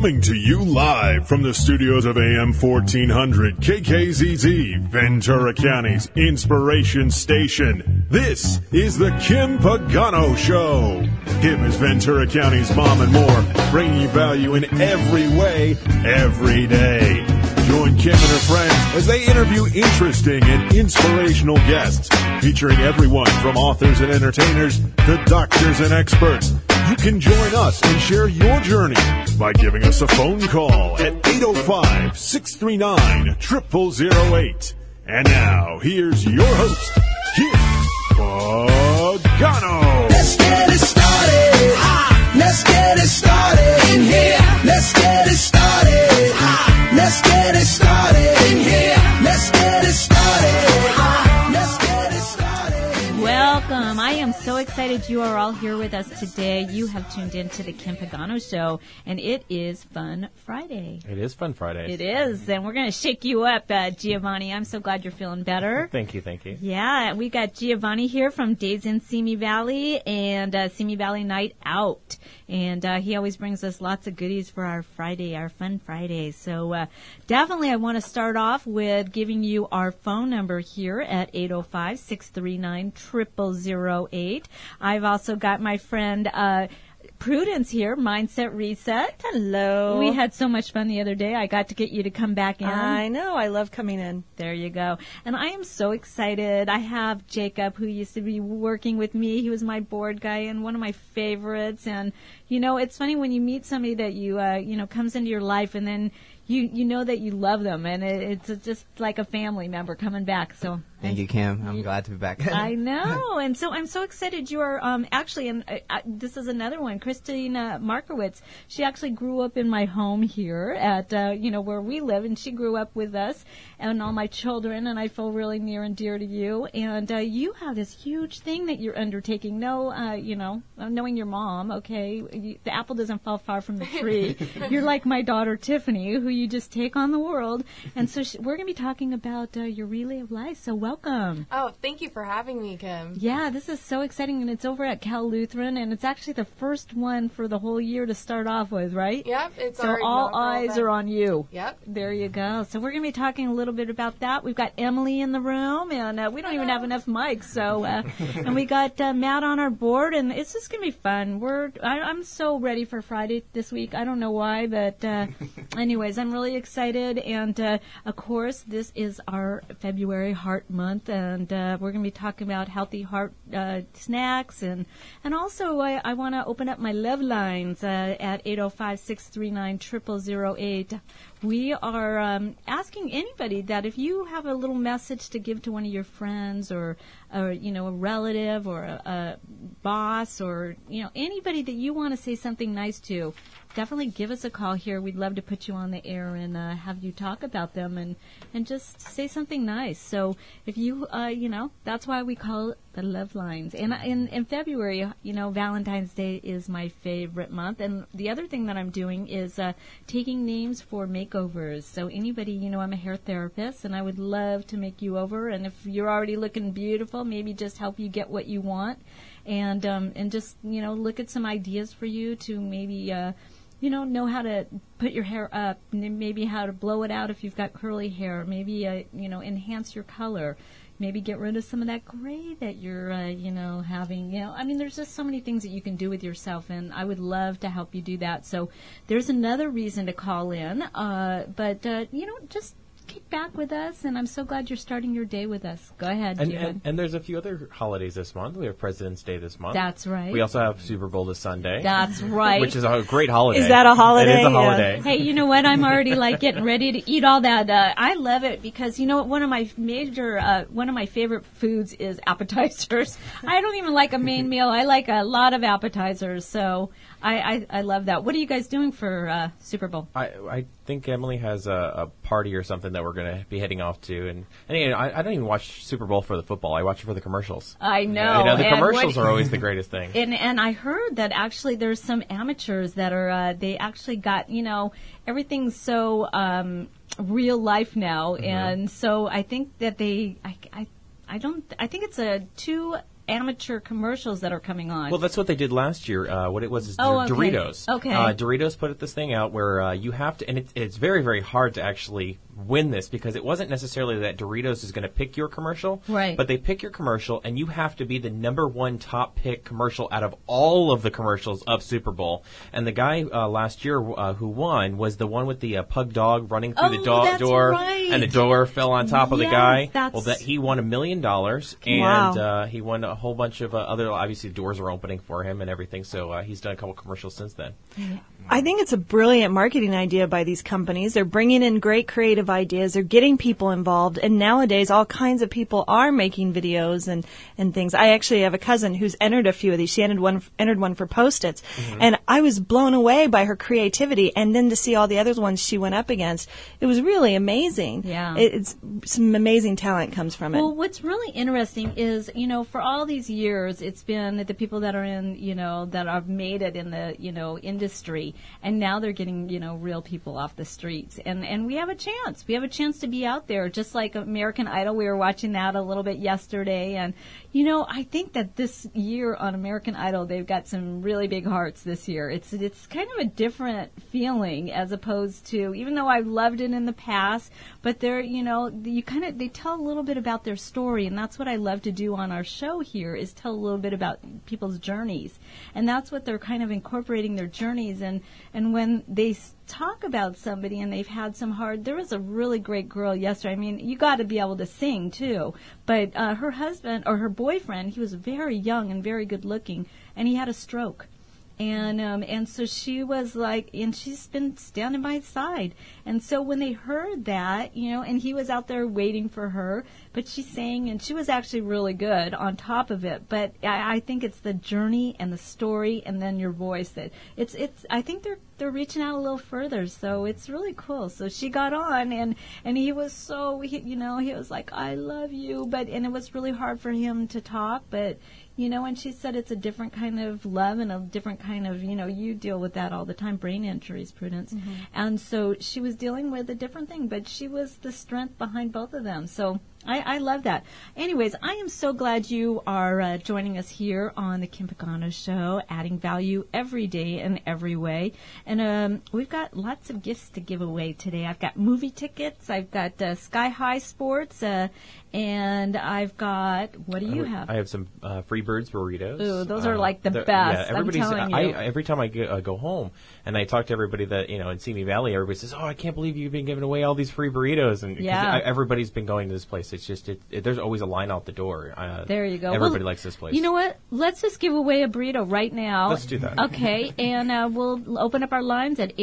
Coming to you live from the studios of AM 1400 KKZZ, Ventura County's Inspiration Station. This is the Kim Pagano Show. Kim is Ventura County's mom and more, bringing you value in every way, every day. Join Kim and her friends as they interview interesting and inspirational guests, featuring everyone from authors and entertainers to doctors and experts. You can join us and share your journey by giving us a phone call at 805-639-0008. And now, here's your host, Kim Pagano. Let's get it started. Let's get it started in here. Let's get it started. Let's get it started in here. Let's get it started. Let's get it started. Welcome. I am so excited you are all here with us today. You have tuned in to the Kim Pagano Show, and it is Fun Friday. It is Fun Friday. It is, and we're going to shake you up, Giovanni. I'm so glad you're feeling better. Thank you, thank you. Yeah, we got Giovanni here from Days in Simi Valley and Simi Valley Night Out. And he always brings us lots of goodies for our Friday, our Fun Friday. So definitely I want to start off with giving you our phone number here at 805-639-0008. I've also got my friend Prudence here, Mindset Reset. Hello. We had so much fun the other day. I got to get you to come back in. I know. I love coming in. There you go. And I am so excited. I have Jacob, who used to be working with me. He was my board guy and one of my favorites. And, you know, it's funny when you meet somebody that you comes into your life and then you know that you love them. And it's just like a family member coming back. So Thank you, Kim. I'm glad to be back. I know. And so I'm so excited you are actually, and this is another one, Christina Markowitz. She actually grew up in my home here at, where we live, and she grew up with us and all my children, and I feel really near and dear to you. And you have this huge thing that you're undertaking. Knowing your mom, okay, the apple doesn't fall far from the tree. You're like my daughter, Tiffany, who you just take on the world. And so we're going to be talking about your relay of life. So welcome. Oh, thank you for having me, Kim. Yeah, this is so exciting, and it's over at Cal Lutheran, and it's actually the first one for the whole year to start off with, right? Yep, it's so all eyes are on you. Yep. There you go. So we're going to be talking a little bit about that. We've got Emily in the room, and we don't even have enough mics, so and we got Matt on our board, and it's just going to be fun. I'm so ready for Friday this week. I don't know why, but anyways, I'm really excited, and of course, this is our February Heart Month, and we're going to be talking about healthy heart snacks, and also I want to open up my love lines at 805-639-0008. We are asking anybody that if you have a little message to give to one of your friends or a relative or a boss or anybody that you want to say something nice to, definitely give us a call here. We'd love to put you on the air and have you talk about them and just say something nice. So if you, that's why we call it the Love Lines. And in February, Valentine's Day is my favorite month. And the other thing that I'm doing is taking names for makeovers. So anybody, I'm a hair therapist, and I would love to make you over. And if you're already looking beautiful, maybe just help you get what you want. And just, look at some ideas for you to maybe know how to put your hair up, maybe how to blow it out if you've got curly hair, maybe, enhance your color, maybe get rid of some of that gray that you're, having. There's just so many things that you can do with yourself, and I would love to help you do that. So there's another reason to call in, but just kick back with us, and I'm so glad you're starting your day with us. Go ahead, and there's a few other holidays this month. We have President's Day this month. That's right. We also have Super Bowl this Sunday. That's right. Which is a great holiday. Is that a holiday? It is a holiday. Hey, you know what? I'm already getting ready to eat all that. I love it because one of my favorite foods is appetizers. I don't even like a main meal. I like a lot of appetizers. So I love that. What are you guys doing for Super Bowl? I think Emily has a party or something that we're going to be heading off to. And again, I don't even watch Super Bowl for the football. I watch it for the commercials. I know. The commercials are always the greatest thing. And I heard that actually there's some amateurs that are, they actually got, everything's so real life now. Mm-hmm. And so I think that I think it's a 2 amateur commercials that are coming on. Well, that's what they did last year. What it was is okay. Doritos. Okay. Doritos put this thing out where you have to, and it's very, very hard to actually win this because it wasn't necessarily that Doritos is going to pick your commercial, right? But they pick your commercial, and you have to be the number one top pick commercial out of all of the commercials of Super Bowl. And the guy last year who won was the one with the pug dog running through the door, right. and the door fell on top of the guy. That's... Well, he won $1 million, and he won a whole bunch of other. Obviously, doors are opening for him and everything. So he's done a couple commercials since then. I think it's a brilliant marketing idea by these companies. They're bringing in great creative ideas. They're getting people involved. And nowadays, all kinds of people are making videos and things. I actually have a cousin who's entered a few of these. She entered one for Post-its. Mm-hmm. And I was blown away by her creativity. And then to see all the other ones she went up against, it was really amazing. Yeah. It's some amazing talent comes from it. Well, what's really interesting is, for all these years, it's been the people that are in, that have made it in the, industry. And now they're getting, real people off the streets. And we have a chance. We have a chance to be out there, just like American Idol. We were watching that a little bit yesterday. And, I think that this year on American Idol, they've got some really big hearts this year. It's kind of a different feeling as opposed to, even though I've loved it in the past, but they're, they tell a little bit about their story. And that's what I love to do on our show here is tell a little bit about people's journeys. And that's what they're kind of incorporating their journeys. And when they talk about somebody and they've had some there was a really great girl yesterday. I mean, you got to be able to sing too. But her husband or her boyfriend, he was very young and very good looking, and he had a stroke. And so she was like, and she's been standing by his side. And so when they heard that, and he was out there waiting for her, but she sang, and she was actually really good on top of it. But I think it's the journey and the story, and then your voice that it's. I think they're reaching out a little further, so it's really cool. So she got on, and he was he was like, I love you, and it was really hard for him to talk, but. And she said it's a different kind of love and a different kind of, you deal with that all the time, brain injuries, Prudence. Mm-hmm. And so she was dealing with a different thing, but she was the strength behind both of them. So I love that. Anyways, I am so glad you are joining us here on the Kim Pagano Show, adding value every day in every way. And we've got lots of gifts to give away today. I've got movie tickets. I've got Sky High Sports. And I've got, what do you have? I have some Free Birds burritos. Ooh, those are like the best. Yeah, everybody's, I'm telling you. Every time I go home and I talk to everybody that, in Simi Valley, everybody says, I can't believe you've been giving away all these free burritos. And everybody's been going to this place. It's just, there's always a line out the door. There you go. Everybody likes this place. You know what? Let's just give away a burrito right now. Let's do that. Okay, and we'll open up our lines at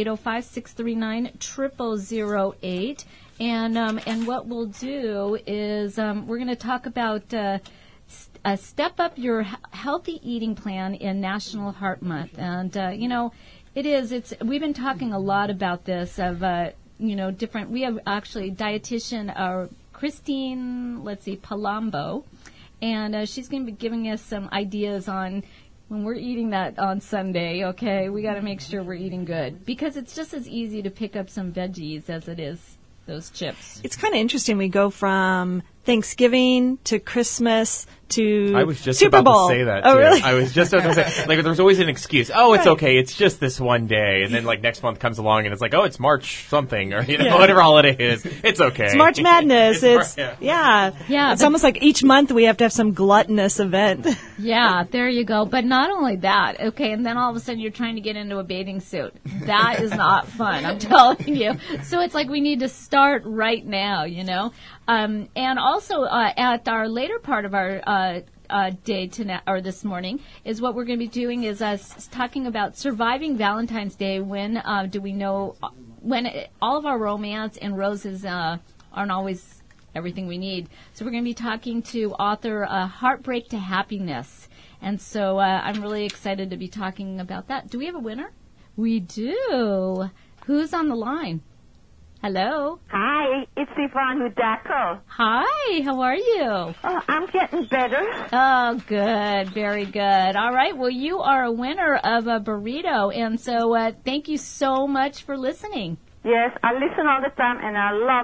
805-639-0008. And what we'll do is we're going to talk about step up your healthy eating plan in National Heart Month. And, we've been talking a lot about this of, different, we have actually dietitian, Christine, Palumbo, and she's going to be giving us some ideas on when we're eating that on Sunday, okay, we got to make sure we're eating good because it's just as easy to pick up some veggies as it is those chips. It's kind of interesting. We go from Thanksgiving to Christmas to I was just Super about Bowl. to say that, Oh, too. really? I was just about to say, there's always an excuse. Oh, it's okay. It's just this one day. And then, next month comes along and it's like, oh, it's March something or, whatever holiday it is. It's okay. It's March Madness. Yeah. It's almost like each month we have to have some gluttonous event. Yeah, there you go. But not only that, okay, and then all of a sudden you're trying to get into a bathing suit. That is not fun, I'm telling you. So it's like we need to start right now, And also at our later part of our day or this morning is what we're going to be doing is talking about surviving Valentine's Day. When do we know when all of our romance and roses aren't always everything we need? So we're going to be talking to author Heartbreak to Happiness, and so I'm really excited to be talking about that. Do we have a winner? We do. Who's on the line? Hello. Hi, it's Yvonne Hudako. Hi, how are you? Oh, I'm getting better. Oh, good. Very good. All right. Well, you are a winner of a burrito, and so thank you so much for listening. Yes, I listen all the time, and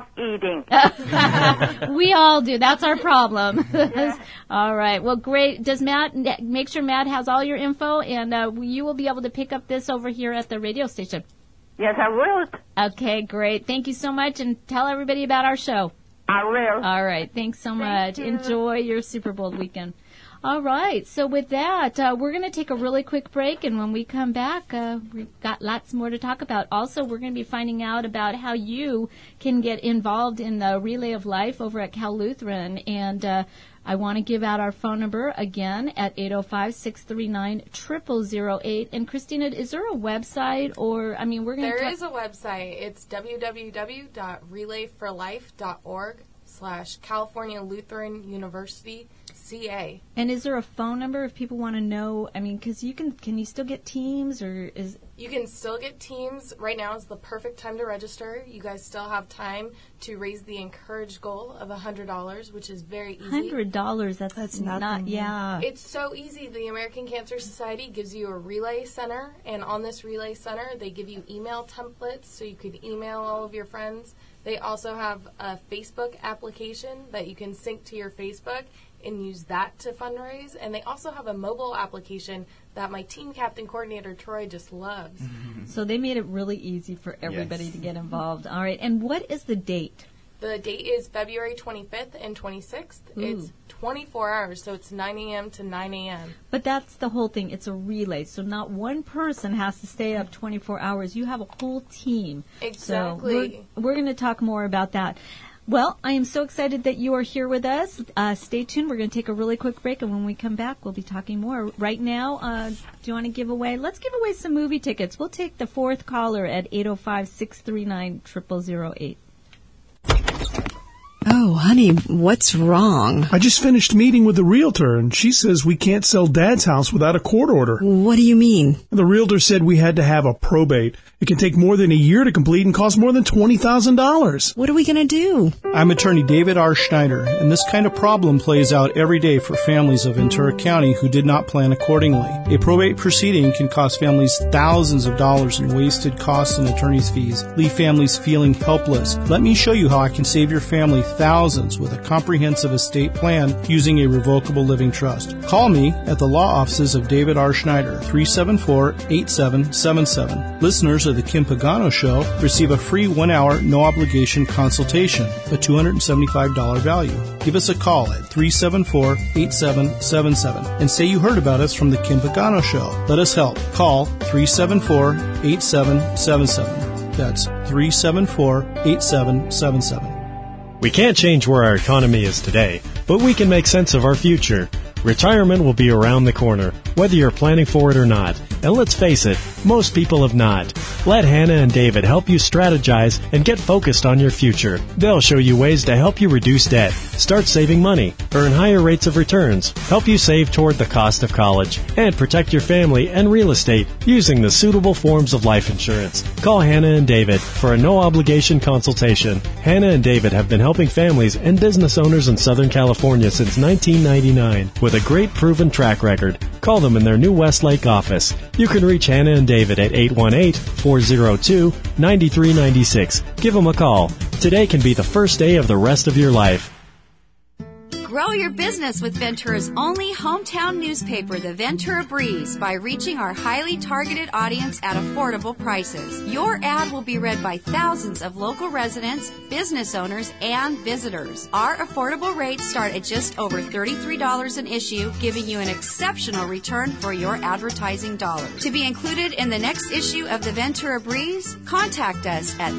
I love eating. We all do. That's our problem. All right. Well, great. Does Matt, make sure Matt has all your info, and you will be able to pick up this over here at the radio station. Yes, I will. Okay, great. Thank you so much, and tell everybody about our show. I will. All right. Thanks so much. you. Enjoy your Super Bowl weekend. All right. So with that, we're going to take a really quick break, and when we come back, we've got lots more to talk about. Also, we're going to be finding out about how you can get involved in the Relay of Life over at Cal Lutheran, and I want to give out our phone number again at 805-639-0008. And Christina, is there a website, or we're going to? There is a website. It's www.relayforlife.org/California Lutheran University CA. And is there a phone number if people want to know? Because can you still get teams, or is? You can still get teams. Right now is the perfect time to register. You guys still have time to raise the encouraged goal of $100, which is very easy. $100, that's not, yeah. It's so easy. The American Cancer Society gives you a relay center, and on this relay center, they give you email templates so you could email all of your friends. They also have a Facebook application that you can sync to your Facebook and use that to fundraise. And they also have a mobile application that my team captain coordinator, Troy, just loves. So they made it really easy for everybody to get involved. All right. And what is the date? The date is February 25th and 26th. Ooh. It's 24 hours, so it's 9 a.m. to 9 a.m. But that's the whole thing. It's a relay. So not one person has to stay up 24 hours. You have a whole team. Exactly. So we're going to talk more about that. Well, I am so excited that you are here with us. Stay tuned. We're going to take a really quick break, and when we come back, we'll be talking more. Right now, do you want to give away? Let's give away some movie tickets. We'll take the fourth caller at 805-639-0008. Oh, honey, what's wrong? I just finished meeting with the realtor, and she says we can't sell Dad's house without a court order. What do you mean? The realtor said we had to have a probate. It can take more than a year to complete and cost more than $20,000. What are we going to do? I'm attorney David R. Schneider, and this kind of problem plays out every day for families of Ventura County who did not plan accordingly. A probate proceeding can cost families thousands of dollars in wasted costs and attorney's fees, leave families feeling helpless. Let me show you how I can save your family thousands with a comprehensive estate plan using a revocable living trust. Call me at the law offices of David R. Schneider, 374-8777. Listeners of the Kim Pagano Show receive a free 1-hour, no-obligation consultation, a $275 value. Give us a call at 374-8777 and say you heard about us from the Kim Pagano Show. Let us help. Call 374-8777. That's 374-8777. We can't change where our economy is today, but we can make sense of our future. Retirement will be around the corner, whether you're planning for it or not. And let's face it, most people have not. Let Hannah and David help you strategize and get focused on your future. They'll show you ways to help you reduce debt, start saving money, earn higher rates of returns, help you save toward the cost of college, and protect your family and real estate using the suitable forms of life insurance. Call Hannah and David for a no-obligation consultation. Hannah and David have been helping families and business owners in Southern California since 1999 with a great proven track record. Call them in their new Westlake office. You can reach Hannah and David at 818-402-9396. Give them a call. Today can be the first day of the rest of your life. Grow your business with Ventura's only hometown newspaper, the Ventura Breeze, by reaching our highly targeted audience at affordable prices. Your ad will be read by thousands of local residents, business owners, and visitors. Our affordable rates start at just over $33 an issue, giving you an exceptional return for your advertising dollar. To be included in the next issue of the Ventura Breeze, contact us at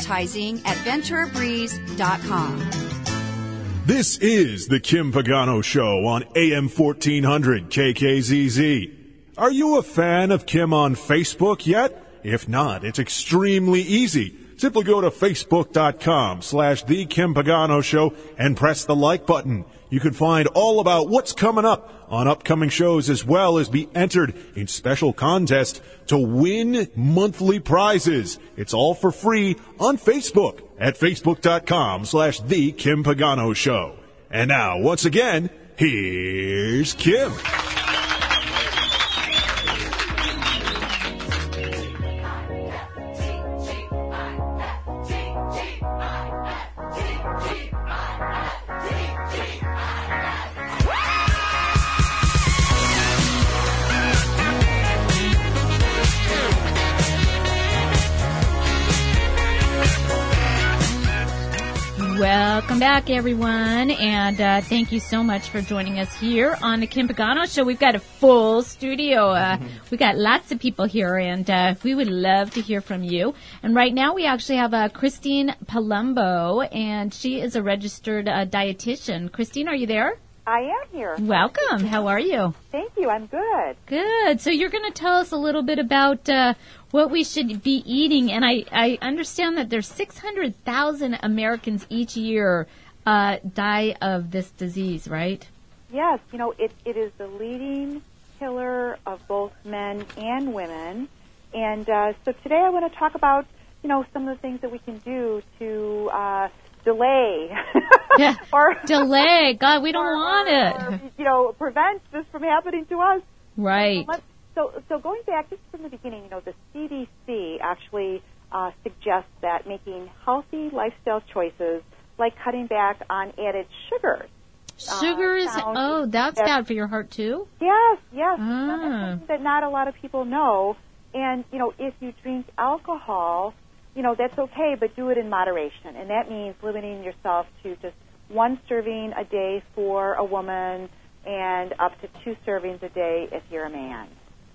advertising@venturabreeze.com. This is the Kim Pagano Show on AM 1400 KKZZ. Are you a fan of Kim on Facebook yet? If not, it's extremely easy. Simply go to facebook.com/The Kim Pagano Show and press the like button. You can find all about what's coming up on upcoming shows, as well as be entered in special contests to win monthly prizes. It's all for free on Facebook at facebook.com/The Kim Pagano Show. And now, once again, here's Kim. Welcome back, everyone, and thank you so much for joining us here on the Kim Pagano Show. We've got a full studio. We got lots of people here, and we would love to hear from you. And right now, we actually have Christine Palumbo, and she is a registered dietitian. Christine, are you there? I am here. Welcome. How are you? Thank you. I'm good. Good. So you're going to tell us a little bit about what we should be eating. And I understand that there's 600,000 Americans each year die of this disease, right? Yes. You know, it is the leading killer of both men and women. And so today I want to talk about, you know, some of the things that we can do to delay. Yeah. Or delay. God, we don't want it. Or, you know, prevent this from happening to us. Right. So going back just from the beginning, you know, the CDC actually suggests that making healthy lifestyle choices, like cutting back on added sugars. Sugars? That's bad for your heart too? Yes. That's something that not a lot of people know. And, you know, if you drink alcohol, you know, that's okay, but do it in moderation. And that means limiting yourself to just one serving a day for a woman and up to 2 servings a day if you're a man.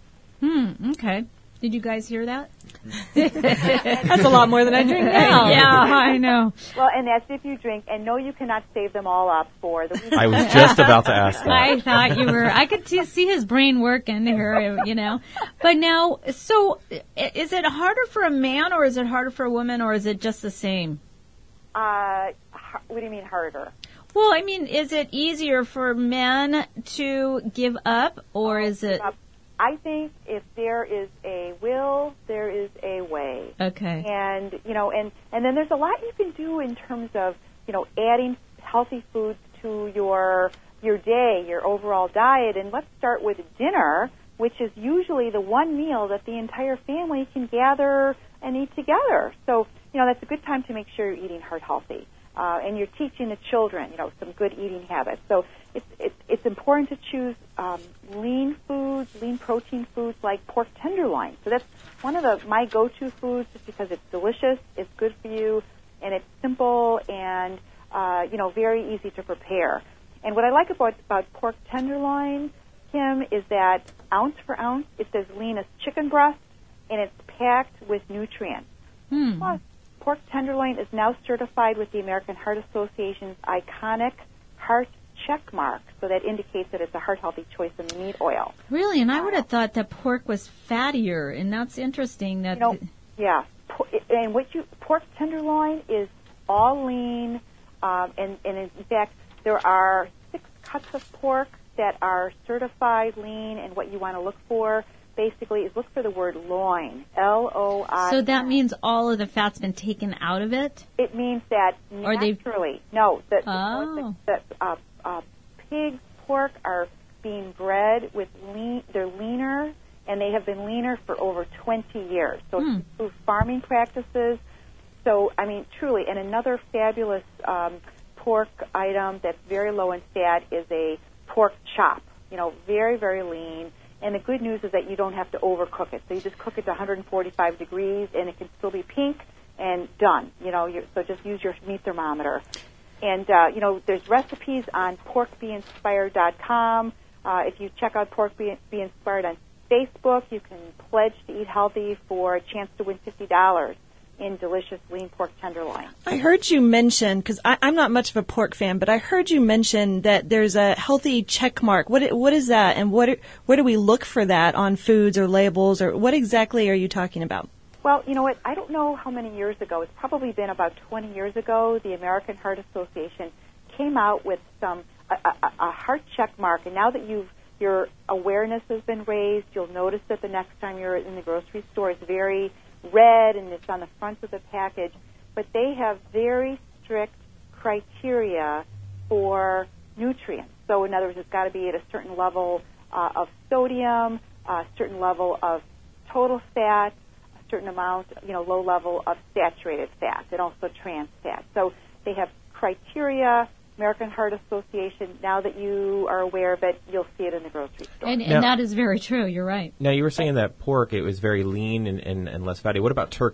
Okay. Did you guys hear that? That's a lot more than I drink now. Yeah, I know. Well, and that's if you drink. And no, you cannot save them all up for the weekend. I was just about to ask that. I thought you were. I could see his brain working here, you know. But now, so is it harder for a man or is it harder for a woman or is it just the same? What do you mean harder? Well, I mean, is it easier for men to give up or is it... I think if there is a will, there is a way. Okay. And, you know, and then there's a lot you can do in terms of, you know, adding healthy foods to your day, your overall diet. And let's start with dinner, which is usually the one meal that the entire family can gather and eat together. So, you know, that's a good time to make sure you're eating heart healthy. And you're teaching the children, you know, some good eating habits. So it's important to choose lean foods, lean protein foods like pork tenderloin. So that's one of my go-to foods just because it's delicious, it's good for you, and it's simple and, you know, very easy to prepare. And what I like about pork tenderloin, Kim, is that ounce for ounce, it's as lean as chicken breast, and it's packed with nutrients. Plus, pork tenderloin is now certified with the American Heart Association's iconic heart check mark, so that indicates that it's a heart-healthy choice in the meat oil. Really? And I would have thought that pork was fattier, and that's interesting. That you know, yeah. And pork tenderloin is all lean, and in fact, there are 6 cuts of pork that are certified lean, and what you want to look for basically is look for the word loin, L-O-I-N. So that means all of the fat's been taken out of it? It means that naturally. No, pig, pork are being bred with they're leaner, and they have been leaner for over 20 years. So it's through farming practices. So, I mean, truly, and another fabulous pork item that's very low in fat is a pork chop. You know, very, very lean. And the good news is that you don't have to overcook it. So you just cook it to 145 degrees, and it can still be pink and done. You know, so just use your meat thermometer. And, you know, there's recipes on porkbeinspired.com. If you check out Pork Be Inspired on Facebook, you can pledge to eat healthy for a chance to win $50 in delicious lean pork tenderloin. I heard you mention, because I'm not much of a pork fan, but I heard you mention that there's a healthy check mark. What is that, and where do we look for that on foods or labels, or what exactly are you talking about? Well, you know what, I don't know how many years ago. It's probably been about 20 years ago. The American Heart Association came out with a heart check mark, and now that your awareness has been raised, you'll notice that the next time you're in the grocery store, it's very red and it's on the front of the package, but they have very strict criteria for nutrients. So in other words, it's got to be at a certain level of sodium, a certain level of total fat, a certain amount, you know, low level of saturated fat, and also trans fat. So they have criteria. American Heart Association, now that you are aware of it, you'll see it in the grocery store. And now, that is very true. You're right. Now, you were saying that pork, it was very lean and less fatty. What about turkey?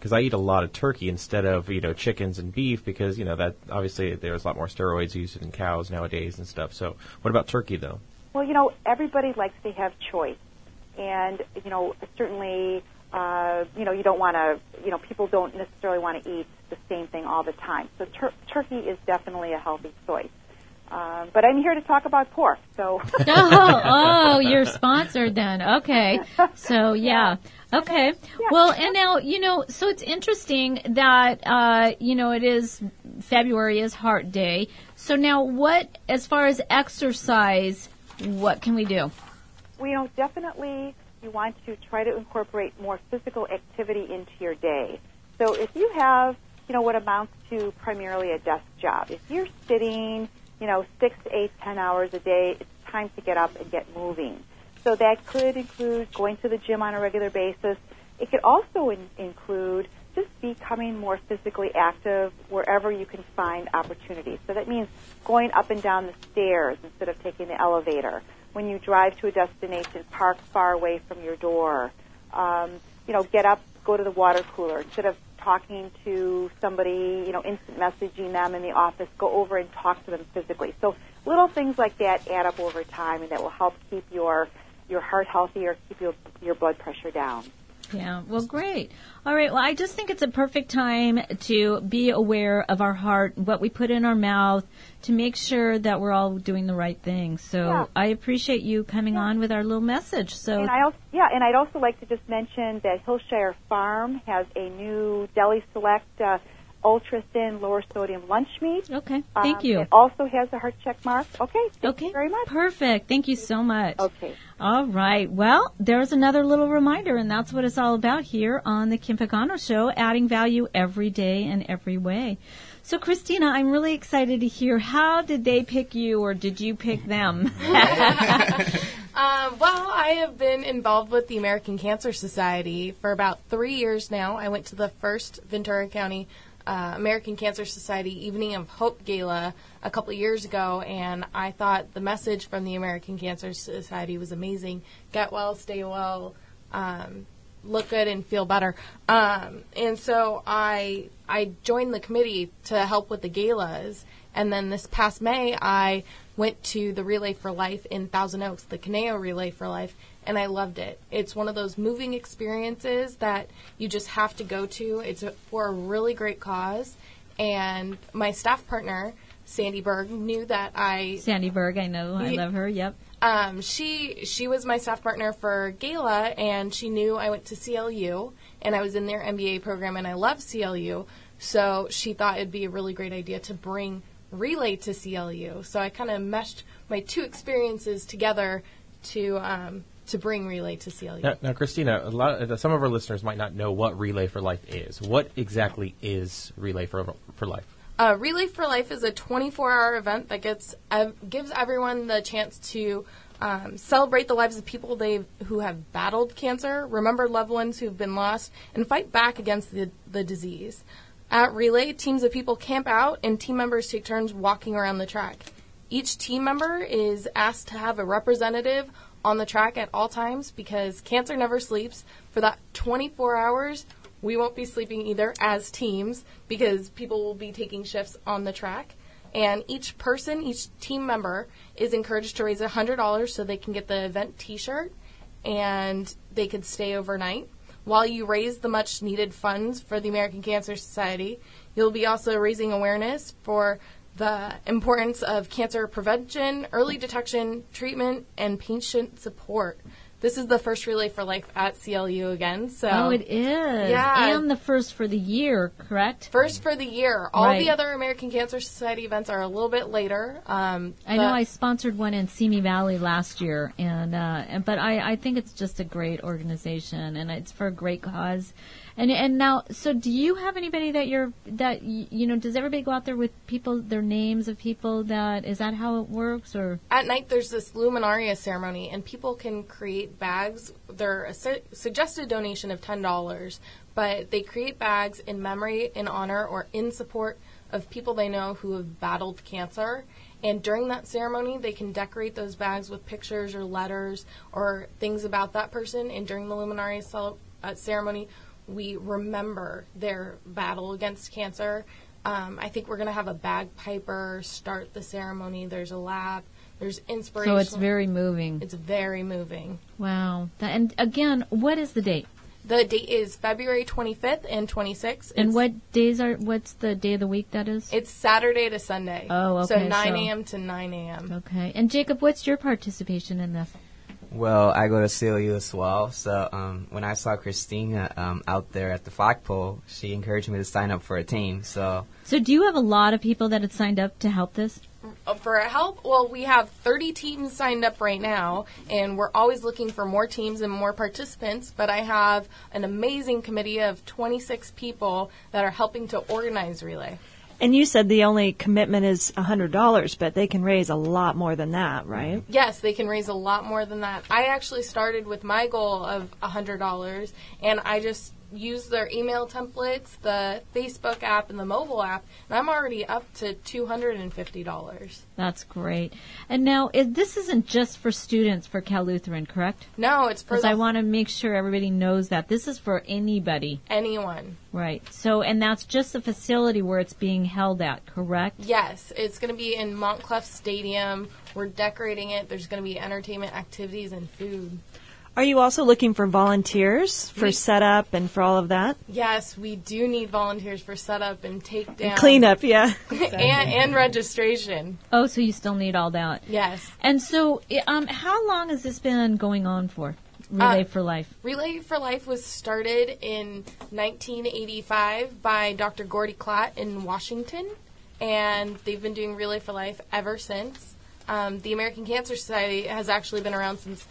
because I eat a lot of turkey instead of, chickens and beef because, that obviously there's a lot more steroids used in cows nowadays and stuff. So what about turkey, though? Well, everybody likes to have choice. And, certainly, you don't want to, people don't necessarily want to eat the same thing all the time. So turkey is definitely a healthy choice. But I'm here to talk about pork, so. Oh, you're sponsored then. Okay. So, yeah. Okay. Yeah. Well, and now, so it's interesting that, it is February is Heart Day. So now as far as exercise, what can we do? Well, definitely you want to try to incorporate more physical activity into your day. So if you have, what amounts to primarily a desk job, if you're sitting, 6, 8, 10 hours a day, it's time to get up and get moving. So that could include going to the gym on a regular basis. It could also include just becoming more physically active wherever you can find opportunities. So that means going up and down the stairs instead of taking the elevator. When you drive to a destination, park far away from your door. Get up, go to the water cooler. Instead of talking to somebody, instant messaging them in the office, go over and talk to them physically. So little things like that add up over time, and that will help keep your heart healthy or keep your blood pressure down. Yeah, well, great. All right, well, I just think it's a perfect time to be aware of our heart, what we put in our mouth, to make sure that we're all doing the right thing. So yeah. I appreciate you coming on with our little message. So and I'd also like to just mention that Hillshire Farm has a new Deli Select ultra thin, lower sodium lunch meat. Okay, thank you. It also has a heart check mark. Okay, thank you very much. Perfect. Thank you so much. Okay. All right. Well, there's another little reminder, and that's what it's all about here on the Kim Pagano Show, adding value every day and every way. So, Christina, I'm really excited to hear, how did they pick you, or did you pick them? Well, I have been involved with the American Cancer Society for about 3 years now. I went to the first Ventura County American Cancer Society Evening of Hope Gala a couple of years ago, and I thought the message from the American Cancer Society was amazing. Get well, stay well, look good, and feel better. And so I joined the committee to help with the galas, and then this past May I went to the Relay for Life in Thousand Oaks, the Caneo Relay for Life, and I loved it. It's one of those moving experiences that you just have to go to. It's for a really great cause. And my staff partner, Sandy Berg, knew that Sandy Berg, I know. I love her, yep. She was my staff partner for Gala, and she knew I went to CLU, and I was in their MBA program, and I love CLU. So she thought it'd be a really great idea to bring Relay to CLU. So I kind of meshed my two experiences together to bring Relay to CLU. Now, Christina, some of our listeners might not know what Relay for Life is. What exactly is Relay for Life? Relay for Life is a 24-hour event that gives everyone the chance to celebrate the lives of people who have battled cancer, remember loved ones who have been lost, and fight back against the disease. At Relay, teams of people camp out, and team members take turns walking around the track. Each team member is asked to have a representative on the track at all times, because cancer never sleeps. For that 24 hours, we won't be sleeping either as teams, because people will be taking shifts on the track. And each team member is encouraged to raise $100 so they can get the event T-shirt, and they could stay overnight. While you raise the much-needed funds for the American Cancer Society, you'll be also raising awareness for the importance of cancer prevention, early detection, treatment, and patient support. This is the first Relay for Life at CLU again. Oh, it is. Yeah. And the first for the year, correct? First for the year. All the other American Cancer Society events are a little bit later. I know I sponsored one in Simi Valley last year, but I think it's just a great organization, and it's for a great cause. And now, so do you have anybody does everybody go out there with people, their names of people is that how it works, or? At night there's this Luminaria ceremony, and people can create bags. They're a suggested donation of $10, but they create bags in memory, in honor, or in support of people they know who have battled cancer. And during that ceremony, they can decorate those bags with pictures or letters or things about that person. And during the Luminaria ceremony, we remember their battle against cancer. I think we're going to have a bagpiper start the ceremony. There's a lap. There's inspiration. So it's very moving. It's very moving. Wow. And again, what is the date? The date is February 25th and 26th. And what's the day of the week that is? It's Saturday to Sunday. Oh, okay. So 9 a.m. to 9 a.m. Okay. And Jacob, what's your participation in this? Well, I go to CLU as well. So when I saw Christina out there at the flagpole, she encouraged me to sign up for a team. So do you have a lot of people that had signed up to help this? For help, well, we have 30 teams signed up right now, and we're always looking for more teams and more participants, but I have an amazing committee of 26 people that are helping to organize Relay. And you said the only commitment is $100, but they can raise a lot more than that, right? Yes, they can raise a lot more than that. I actually started with my goal of $100, and I just used their email templates, the Facebook app, and the mobile app, and I'm already up to $250. That's great. And now, this isn't just for students for Cal Lutheran, correct? No, it's for Because I want to make sure everybody knows that. This is for anybody. Anyone. Right. So, and that's just the facility where it's being held at, correct? Yes. It's going to be in Montclair Stadium. We're decorating it. There's going to be entertainment activities and food. Are you also looking for volunteers for setup and for all of that? Yes, we do need volunteers for setup and takedown. And cleanup, yeah. and registration. Oh, so you still need all that. Yes. And so, how long has this been going on for, Relay for Life? Relay for Life was started in 1985 by Dr. Gordy Klatt in Washington, and they've been doing Relay for Life ever since. The American Cancer Society has actually been around since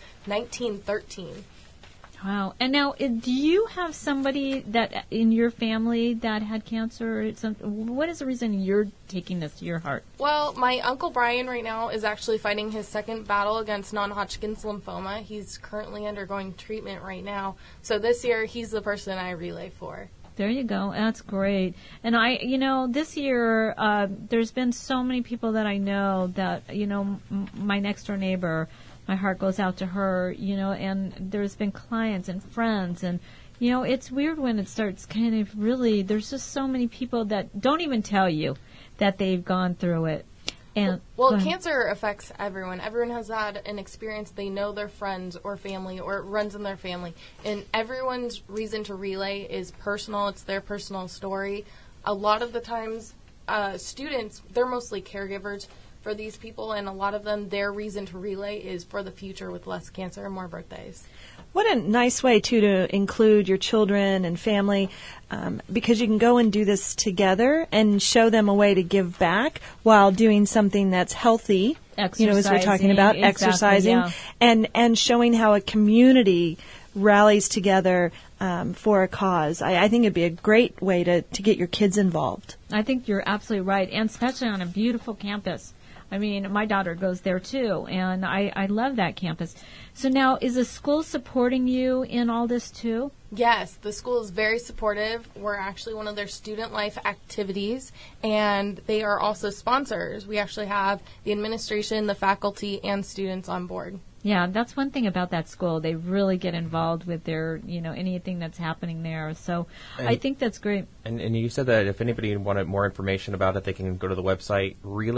1913. Wow. And now, do you have somebody that in your family that had cancer? Or something? What is the reason you're taking this to your heart? Well, my Uncle Brian right now is actually fighting his second battle against non-Hodgkin's lymphoma. He's currently undergoing treatment right now. So this year, he's the person I relay for. There you go. That's great. And this year, there's been so many people that I know that, my next door neighbor, my heart goes out to her, and there's been clients and friends. And, it's weird when it starts kind of really, there's just so many people that don't even tell you that they've gone through it. And well, cancer affects everyone. Everyone has had an experience. They know their friends or family, or it runs in their family. And everyone's reason to relay is personal. It's their personal story. A lot of the times, students, they're mostly caregivers for these people, and a lot of them, their reason to relay is for the future with less cancer and more birthdays. What a nice way, too, to include your children and family, because you can go and do this together and show them a way to give back while doing something that's healthy, as we're talking about, exercising, and showing how a community rallies together for a cause. I think it'd be a great way to get your kids involved. I think you're absolutely right, and especially on a beautiful campus. I mean, my daughter goes there, too, and I love that campus. So now, is the school supporting you in all this, too? Yes, the school is very supportive. We're actually one of their student life activities, and they are also sponsors. We actually have the administration, the faculty, and students on board. Yeah, that's one thing about that school. They really get involved with their, anything that's happening there. So I think that's great. And you said that if anybody wanted more information about it, they can go to the website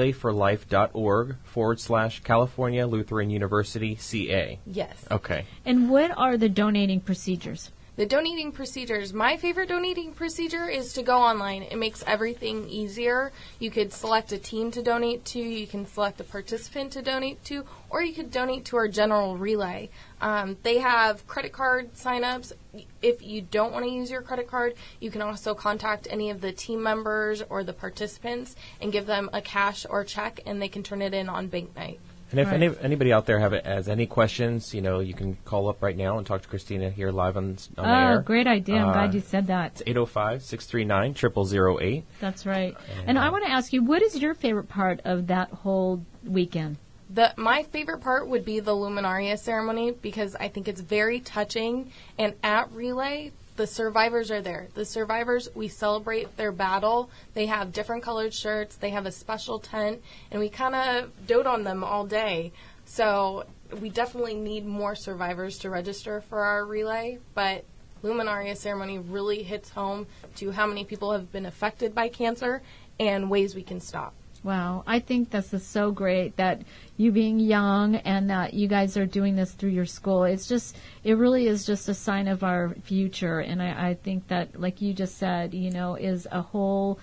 relayforlife.org/California Lutheran University, CA. Yes. Okay. And what are the donating procedures? The donating procedures, my favorite donating procedure is to go online. It makes everything easier. You could select a team to donate to, you can select a participant to donate to, or you could donate to our general relay. They have credit card signups. If you don't want to use your credit card, you can also contact any of the team members or the participants and give them a cash or check, and they can turn it in on bank night. And if anybody out there has any questions, you can call up right now and talk to Christina here live on the air. Oh, great idea. I'm glad you said that. It's 805-639-0008. That's right. And I want to ask you, what is your favorite part of that whole weekend? My favorite part would be the Luminaria ceremony, because I think it's very touching. And at Relay, the survivors are there. The survivors, we celebrate their battle. They have different colored shirts. They have a special tent, and we kind of dote on them all day. So we definitely need more survivors to register for our relay, but Luminaria ceremony really hits home to how many people have been affected by cancer and ways we can stop. Wow, I think this is so great that you being young and that you guys are doing this through your school. It really is just a sign of our future. And I think that, like you just said, is a whole,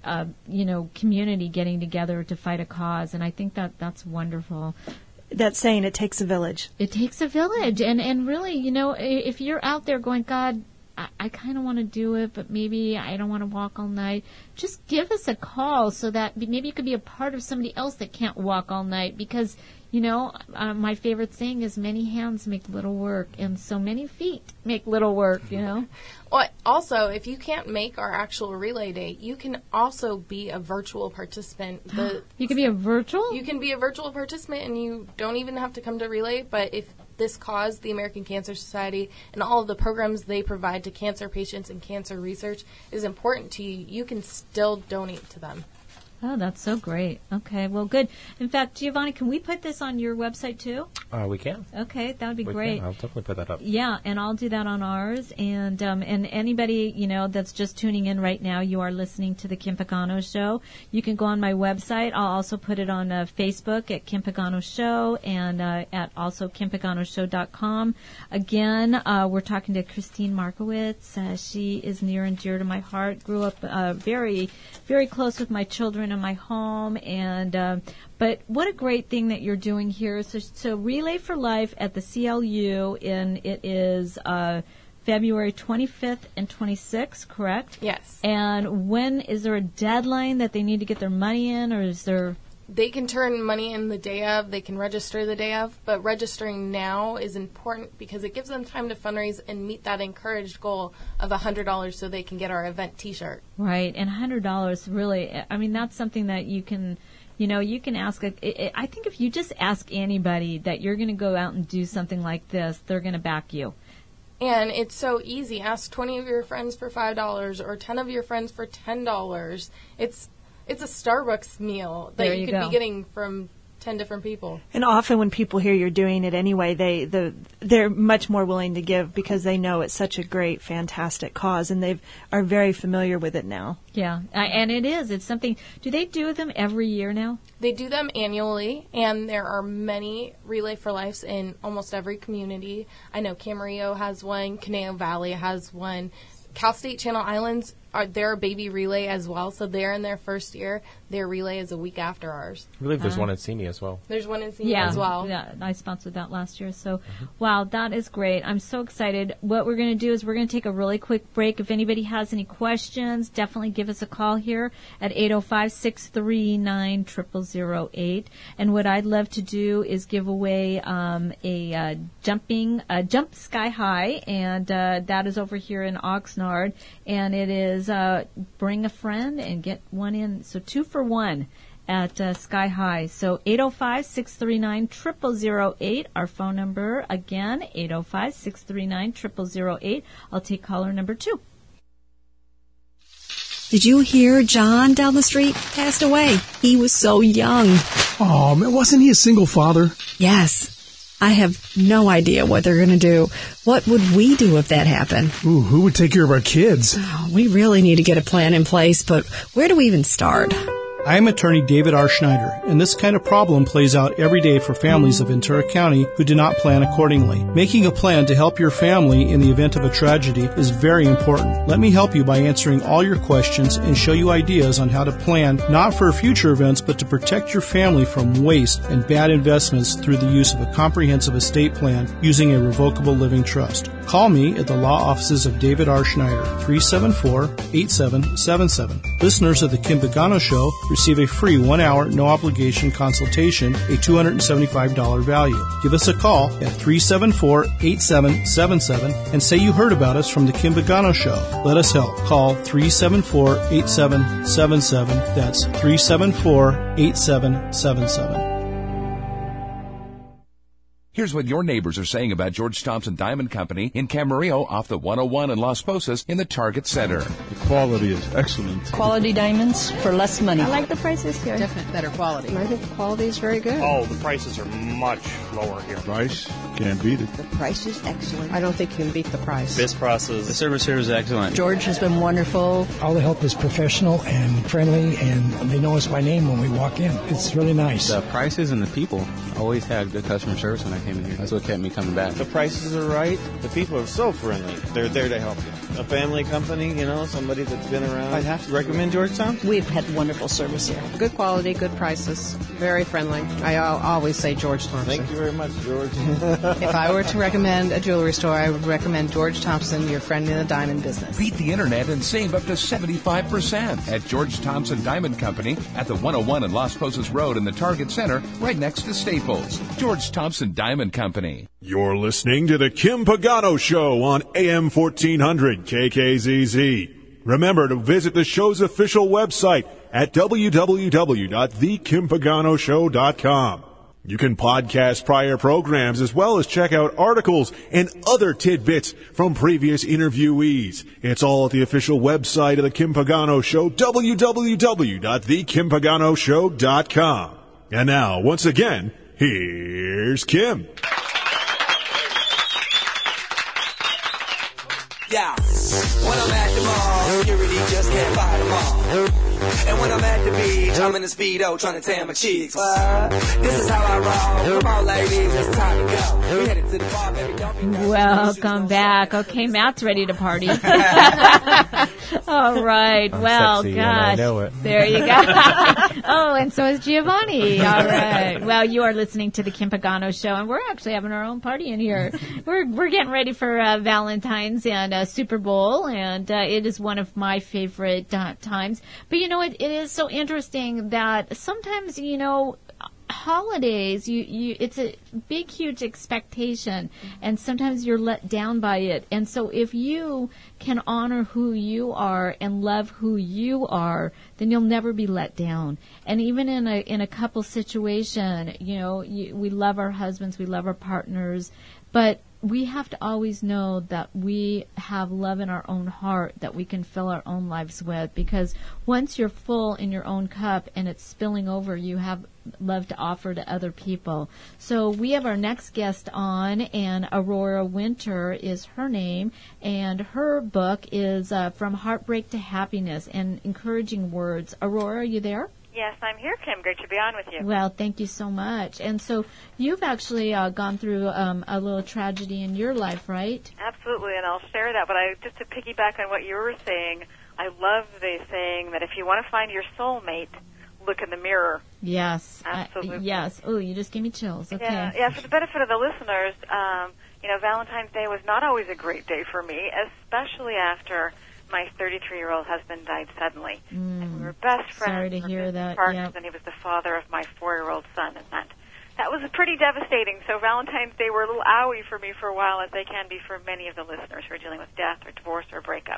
community getting together to fight a cause. And I think that that's wonderful. That's saying it takes a village. It takes a village. And really, if you're out there going, God, I kind of want to do it, but maybe I don't want to walk all night. Just give us a call so that maybe you could be a part of somebody else that can't walk all night. Because, my favorite saying is many hands make little work, and so many feet make little work, Well, also, if you can't make our actual relay day, you can also be a virtual participant. You can be a virtual? You can be a virtual participant, and you don't even have to come to relay, but if this cause, the American Cancer Society, and all of the programs they provide to cancer patients and cancer research is important to you, you can still donate to them. Oh, that's so great. Okay, well, good. In fact, Giovanni, can we put this on your website too? We can. Okay, that would be great. I'll definitely put that up. Yeah, and I'll do that on ours. And anybody, that's just tuning in right now, you are listening to the Kim Pagano Show. You can go on my website. I'll also put it on Facebook at Kim Pagano Show and at also KimPaganoShow.com. Again, we're talking to Christine Markowitz. She is near and dear to my heart. Grew up very, very close with my children in my home, and but what a great thing that you're doing here. So Relay for Life at the CLU, and it is February 25th and 26th, correct? Yes. And when is there a deadline that they need to get their money in, or is there? They can turn money in the day of. They can register the day of. But registering now is important because it gives them time to fundraise and meet that encouraged goal of $100 so they can get our event T-shirt. Right. And $100 really, I mean, that's something that you can, you can ask. I think if you just ask anybody that you're going to go out and do something like this, they're going to back you. And it's so easy. Ask 20 of your friends for $5 or 10 of your friends for $10. It's a Starbucks meal that you could be getting from 10 different people. And often when people hear you're doing it anyway, they're much more willing to give because they know it's such a great, fantastic cause, and they are very familiar with it now. Yeah, and it is. It's something. Do they do them every year now? They do them annually, and there are many Relay for Lives in almost every community. I know Camarillo has one, Conejo Valley has one. Cal State Channel Islands, they're a baby relay as well, so they're in their first year. Their relay is a week after ours. I believe there's one in Simi as well. There's one in Simi as well. Yeah, I sponsored that last year. So, wow, that is great. I'm so excited. What we're going to do is we're going to take a really quick break. If anybody has any questions, definitely give us a call here at 805-639-0008. And what I'd love to do is give away a Jump Sky High, and that is over here in Oxnard. And it is bring a friend and get one in. So 2 for 1 at Sky High. So 805-639-0008. Our phone number again, 805-639-0008. I'll take caller number 2. Did you hear John down the street passed away? He was so young. Oh, man, wasn't he a single father? Yes. I have no idea what they're going to do. What would we do if that happened? Ooh, who would take care of our kids? Oh, we really need to get a plan in place, but where do we even start? I am attorney David R. Schneider, and this kind of problem plays out every day for families of Ventura County who do not plan accordingly. Making a plan to help your family in the event of a tragedy is very important. Let me help you by answering all your questions and show you ideas on how to plan not for future events, but to protect your family from waste and bad investments through the use of a comprehensive estate plan using a revocable living trust. Call me at the law offices of David R. Schneider, 374-8777. Listeners of the Kim Pagano Show receive a free 1-hour, no-obligation consultation, a $275 value. Give us a call at 374-8777 and say you heard about us from the Kim Pagano Show. Let us help. Call 374-8777. That's 374-8777. Here's what your neighbors are saying about George Thompson Diamond Company in Camarillo off the 101 in Las Posas in the Target Center. The quality is excellent. Quality diamonds for less money. I like the prices here. Definitely better quality. I think the quality is very good. Oh, the prices are much lower here. Price? Can't beat it. The price is excellent. I don't think you can beat the price. Best prices. The service here is excellent. George has been wonderful. All the help is professional and friendly, and they know us by name when we walk in. It's really nice. The prices and the people. Always had good customer service when I came in here. That's what kept me coming back. The prices are right. The people are so friendly. They're there to help you. A family company, you know, somebody that's been around. I'd have to recommend George Thompson. We've had wonderful service here. Good quality, good prices. Very friendly. I always say George Thompson. Thank you very much, George. If I were to recommend a jewelry store, I would recommend George Thompson, your friend in the diamond business. Beat the internet and save up to 75% at George Thompson Diamond Company at the 101 and Las Posas Road in the Target Center, right next to Staples. George Thompson Diamond Company. You're listening to the Kim Pagano Show on AM 1400 KKZZ. Remember to visit the show's official website at www.thekimpaganoshow.com. You can podcast prior programs as well as check out articles and other tidbits from previous interviewees. It's all at the official website of the Kim Pagano Show, www.thekimpaganoshow.com. And now, once again, here's Kim. Yeah, when I'm at the mall, security just can't fight them all. And when I'm at the beach, I'm in the Speedo trying to tan my cheeks. This is how I roll. Come on, ladies, it's time to go. We headed to the bar, baby. Don't be Welcome back. Okay, Matt's ready to party. All right. Well, sexy, gosh. I know it. There you go. Oh, and so is Giovanni. All right. Well, you are listening to the Kim Pagano Show, and we're actually having our own party in here. We're getting ready for Valentine's and Super Bowl, and it is one of my favorite times. But you know what? It is so interesting that sometimes, you know, holidays, it's a big, huge expectation, and sometimes you're let down by it. And so if you can honor who you are and love who you are, then you'll never be let down. And even in a couple situation, you know, we love our husbands, we love our partners, but we have to always know that we have love in our own heart that we can fill our own lives with, because once you're full in your own cup and it's spilling over, you have love to offer to other people. So we have our next guest on, and Aurora Winter is her name, and her book is From Heartbreak to Happiness and Encouraging Words. Aurora, are you there? Yes, I'm here, Kim. Great to be on with you. Well, thank you so much. And so you've actually gone through a little tragedy in your life, right? Absolutely, and I'll share that. But just to piggyback on what you were saying, I love the saying that if you want to find your soulmate, look in the mirror. Yes. Absolutely. Yes. Oh, you just gave me chills. Okay. Yeah, for the benefit of the listeners, you know, Valentine's Day was not always a great day for me, especially after my 33-year-old husband died suddenly. And we were best friends. Sorry to hear that. Partners, and he was the father of my 4-year-old son, and that was pretty devastating. So Valentine's Day were a little owie for me for a while, as they can be for many of the listeners who are dealing with death or divorce or breakup.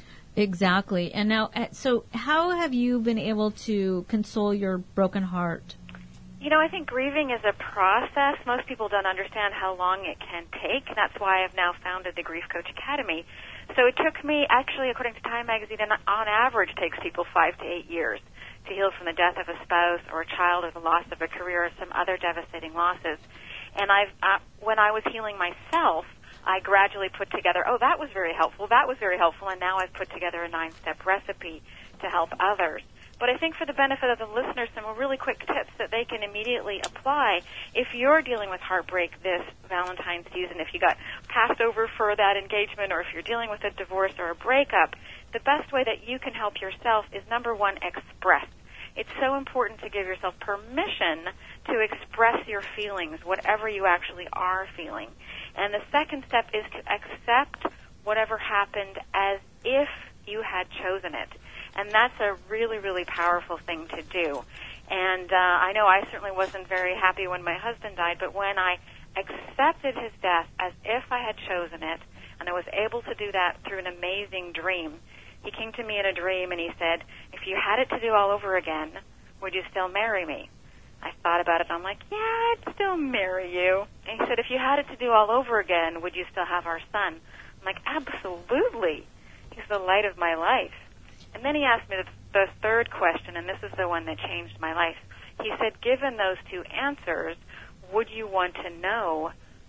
Exactly. And now, so how have you been able to console your broken heart? You know, I think grieving is a process. Most people don't understand how long it can take. That's why I've now founded the Grief Coach Academy. So it took me, actually, according to Time Magazine, on average takes people 5 to 8 years to heal from the death of a spouse or a child or the loss of a career or some other devastating losses. And when I was healing myself, I gradually put together, that was very helpful, and now I've put together a 9-step recipe to help others. But I think for the benefit of the listeners, some really quick tips that they can immediately apply if you're dealing with heartbreak this Valentine's season, if you got passed over for that engagement, or if you're dealing with a divorce or a breakup, the best way that you can help yourself is, number one, express. It's so important to give yourself permission to express your feelings, whatever you actually are feeling. And the second step is to accept whatever happened as if you had chosen it. And that's a really, really powerful thing to do. And I know I certainly wasn't very happy when my husband died, but when I accepted his death as if I had chosen it, and I was able to do that through an amazing dream, he came to me in a dream and he said, if you had it to do all over again, would you still marry me? I thought about it and I'm like, yeah, I'd still marry you. And he said, if you had it to do all over again, would you still have our son? I'm like, absolutely. He's the light of my life. And then he asked me the third question, and this is the one that changed my life. He said, given those two answers, would you want to know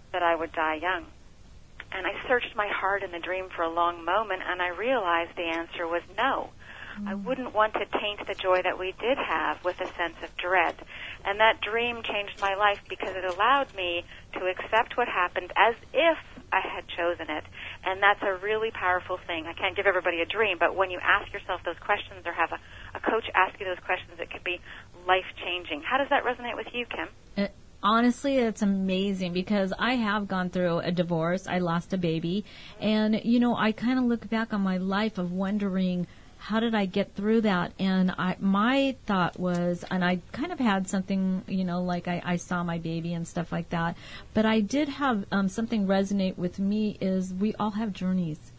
that I would die young. And I searched my heart in the dream for a long moment, and I realized the answer was no. I wouldn't want to taint the joy that we did have with a sense of dread. And that dream changed my life because it allowed me to accept what happened as if I had chosen it. And that's a really powerful thing. I can't give everybody a dream, but when you ask yourself those questions or have a coach ask you those questions, it could be life-changing. How does that resonate with you, Kim? Honestly, it's amazing because I have gone through a divorce. I lost a baby. And, I kind of look back on my life of wondering, how did I get through that? And my thought was, and I kind of had something, like I saw my baby and stuff like that. But I did have something resonate with me is we all have journeys.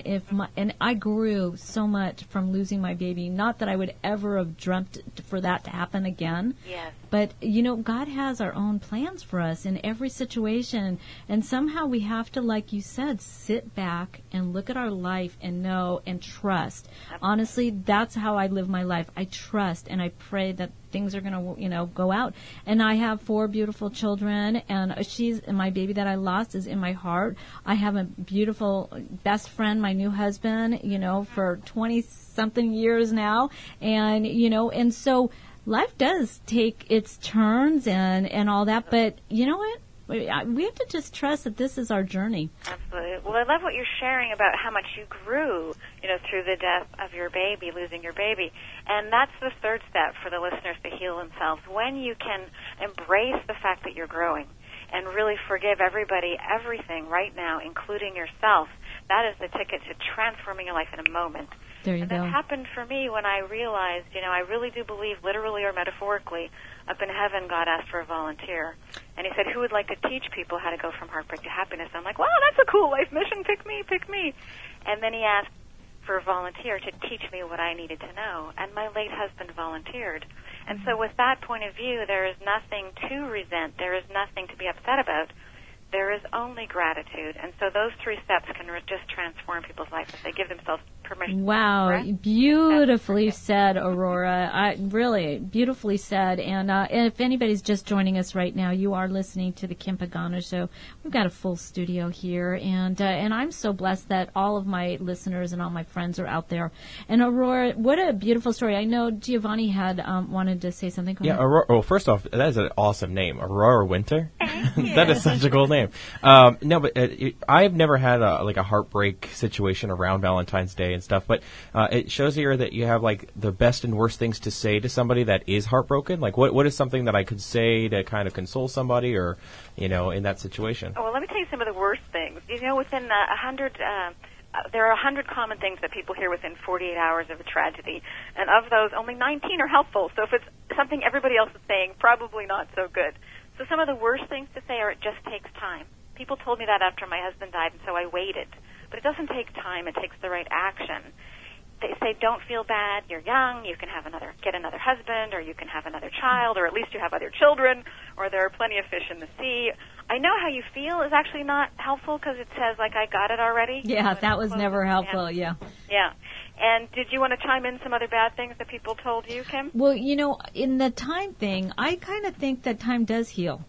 And I grew so much from losing my baby. Not that I would ever have dreamt for that to happen again. Yes. But, God has our own plans for us in every situation. And somehow we have to, like you said, sit back and look at our life and know and trust. Honestly, that's how I live my life. I trust and I pray that things are going to, go out. And I have 4 beautiful children, and my baby that I lost is in my heart. I have a beautiful best friend, my new husband, for 20-something years now. And, and so life does take its turns and all that, but you know what? We have to just trust that this is our journey. Absolutely. Well, I love what you're sharing about how much you grew, through the death of your baby, losing your baby. And that's the third step for the listeners to heal themselves. When you can embrace the fact that you're growing and really forgive everybody, everything right now, including yourself, that is the ticket to transforming your life in a moment. There you and go. that happened for me when I realized, I really do believe, literally or metaphorically, up in heaven, God asked for a volunteer. And he said, who would like to teach people how to go from heartbreak to happiness? I'm like, wow, that's a cool life mission. Pick me, pick me. And then he asked for a volunteer to teach me what I needed to know. And my late husband volunteered. And so with that point of view, there is nothing to resent. There is nothing to be upset about. There is only gratitude. And so those 3 steps can just transform people's lives if they give themselves permission. Wow, beautifully said, Aurora. Really beautifully said. And if anybody's just joining us right now, you are listening to the Kim Pagano Show. We've got a full studio here, and I'm so blessed that all of my listeners and all my friends are out there. And Aurora, what a beautiful story. I know Giovanni had wanted to say something. Yeah, Aurora, well, first off, that is an awesome name, Aurora Winter. That is such a cool name. No, but I've never had a heartbreak situation around Valentine's Day and stuff, but it shows here that you have the best and worst things to say to somebody that is heartbroken. What is something that I could say to kind of console somebody or, in that situation? Oh, well, let me tell you some of the worst things. Within 100, there are 100 common things that people hear within 48 hours of a tragedy, and of those, only 19 are helpful. So if it's something everybody else is saying, probably not so good. So some of the worst things to say are, it just takes time. People told me that after my husband died, and so I waited. But it doesn't take time. It takes the right action. They say, don't feel bad. You're young. You can get another husband, or you can have another child, or at least you have other children, or there are plenty of fish in the sea. I know how you feel is actually not helpful because it says, I got it already. Yeah, that was never helpful, yeah. Yeah. And did you want to chime in some other bad things that people told you, Kim? Well, in the time thing, I kind of think that time does heal.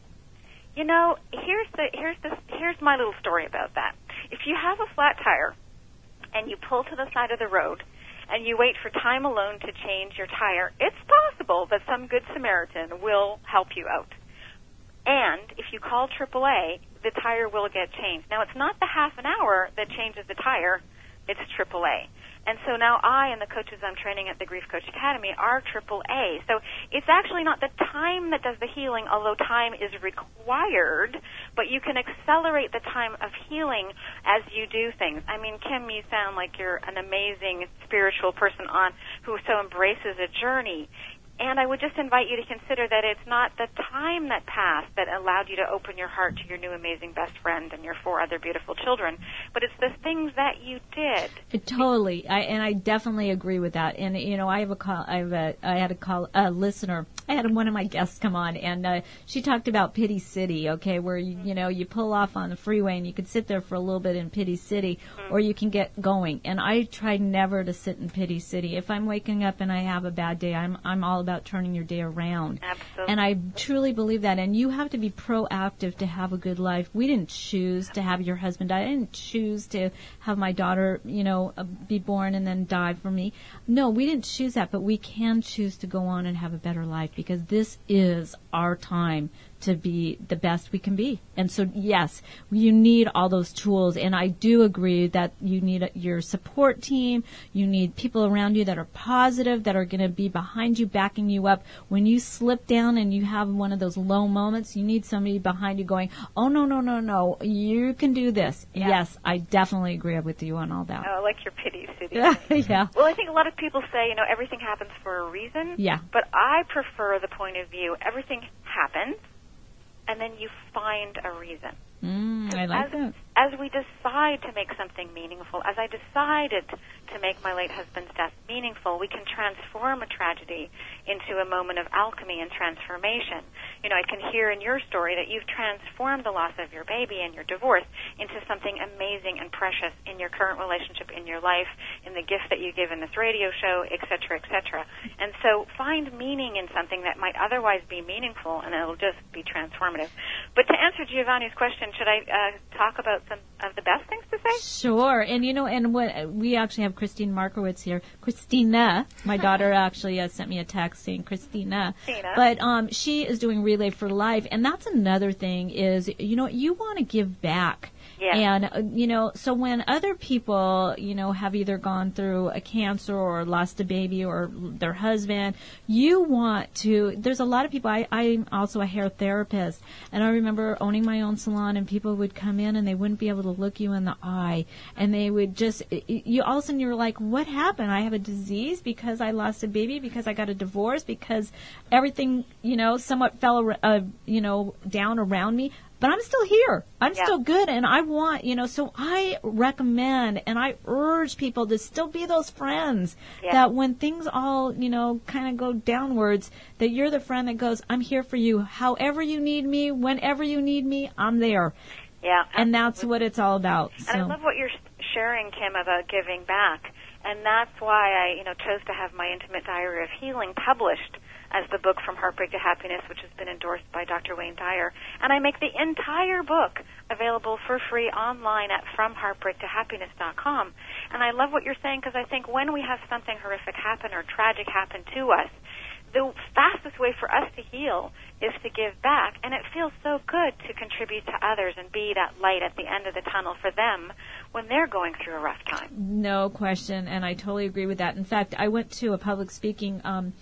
Here's my little story about that. If you have a flat tire and you pull to the side of the road and you wait for time alone to change your tire, it's possible that some good Samaritan will help you out. And if you call AAA, the tire will get changed. Now, it's not the half an hour that changes the tire, it's AAA. And so now I and the coaches I'm training at the Grief Coach Academy are AAA. So it's actually not the time that does the healing, although time is required, but you can accelerate the time of healing as you do things. I mean, Kim, you sound like you're an amazing spiritual person who so embraces a journey. And I would just invite you to consider that it's not the time that passed that allowed you to open your heart to your new amazing best friend and your 4 other beautiful children, but it's the things that you did. Totally, I definitely agree with that. And I had a listener. I had one of my guests come on, and she talked about Pity City. Okay, where you pull off on the freeway and you can sit there for a little bit in Pity City, or you can get going. And I try never to sit in Pity City. If I'm waking up and I have a bad day, I'm all about turning your day around. Absolutely. And I truly believe that. And you have to be proactive to have a good life. We didn't choose to have your husband die. I didn't choose to have my daughter, be born and then die for me. No, we didn't choose that, but we can choose to go on and have a better life, because this is our time to be the best we can be. And so, yes, you need all those tools. And I do agree that you need your support team. You need people around you that are positive, that are going to be behind you, backing you up. When you slip down and you have one of those low moments, you need somebody behind you going, oh, no, you can do this. Yeah. Yes, I definitely agree with you on all that. I like your pity city. Yeah. Well, I think a lot of people say, everything happens for a reason. Yeah. But I prefer the point of view, everything happens, and then you find a reason. I like that. As we decide to make something meaningful, as I decided to make my late husband's death meaningful, we can transform a tragedy into a moment of alchemy and transformation. I can hear in your story that you've transformed the loss of your baby and your divorce into something amazing and precious in your current relationship, in your life, in the gift that you give in this radio show, et cetera, et cetera. And so find meaning in something that might otherwise be meaningful, and it'll just be transformative. But to answer Giovanni's question, should I talk about some of the best things to say? Sure. And, and what we actually have Christine Markowitz here. Christina, my daughter actually sent me a text saying Christina. But she is doing Relay for Life. And that's another thing is, you want to give back. Yeah. And, so when other people, have either gone through a cancer or lost a baby or their husband, you want to, there's a lot of people, I'm also a hair therapist, and I remember owning my own salon, and people would come in and they wouldn't be able to look you in the eye, and they would just, all of a sudden you're like, what happened? I have a disease because I lost a baby, because I got a divorce, because everything, somewhat fell, down around me. But I'm still here. I'm still good, and I want, so I recommend and I urge people to still be those friends that when things all, kind of go downwards, that you're the friend that goes, I'm here for you. However you need me, whenever you need me, I'm there. Yeah. And that's what it's all about. So. And I love what you're sharing, Kim, about giving back. And that's why I, chose to have my Intimate Diary of Healing published as the book From Heartbreak to Happiness, which has been endorsed by Dr. Wayne Dyer. And I make the entire book available for free online at FromHeartbreakToHappiness.com. And I love what you're saying, because I think when we have something horrific happen or tragic happen to us, the fastest way for us to heal is to give back. And it feels so good to contribute to others and be that light at the end of the tunnel for them when they're going through a rough time. No question, and I totally agree with that. In fact, I went to a public speaking,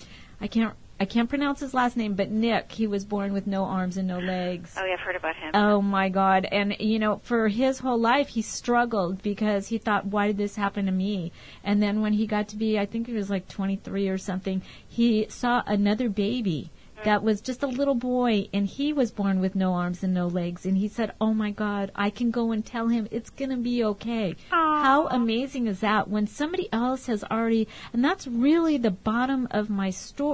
I can't pronounce his last name, but Nick, he was born with no arms and no legs. Oh, yeah, I've heard about him. Oh, my God. And, for his whole life, he struggled because he thought, why did this happen to me? And then when he got to be, I think he was like 23 or something, he saw another baby that was just a little boy, and he was born with no arms and no legs. And he said, oh, my God, I can go and tell him it's going to be okay. Aww. How amazing is that when somebody else has already, and that's really the bottom of my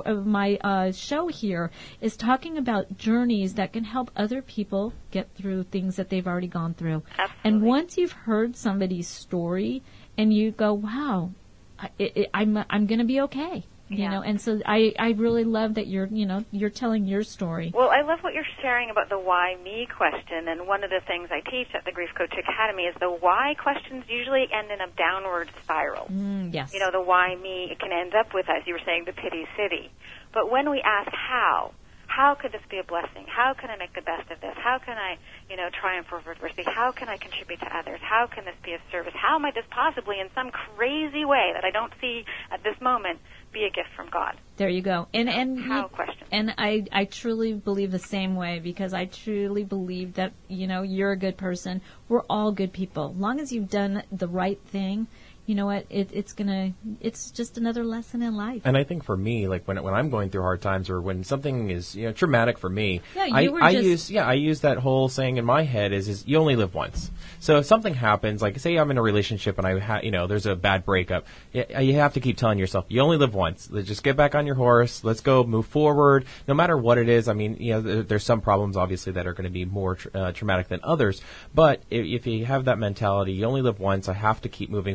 show here, is talking about journeys that can help other people get through things that they've already gone through. Absolutely. And once you've heard somebody's story and you go, wow, I'm going to be okay. And so I really love that you're telling your story. Well, I love what you're sharing about the why me question, and one of the things I teach at the Grief Coach Academy is the why questions usually end in a downward spiral. Yes. The why me, it can end up with, as you were saying, the pity city. But when we ask how could this be a blessing? How can I make the best of this? How can I, triumph over adversity? How can I contribute to others? How can this be of service? How might this possibly, in some crazy way that I don't see at this moment, be a gift from God? There you go. And how question. And I truly believe the same way, because I truly believe that, you're a good person. We're all good people. As long as you've done the right thing, you know what, it's just another lesson in life. And I think for me, like when I'm going through hard times, or when something is traumatic for me, I use that whole saying in my head is you only live once. So if something happens, like say I'm in a relationship and there's a bad breakup, you have to keep telling yourself you only live once. Just get back on your horse. Let's go, move forward. No matter what it is. I mean, there's some problems obviously that are going to be more traumatic than others. But if you have that mentality, you only live once. I have to keep moving forward, because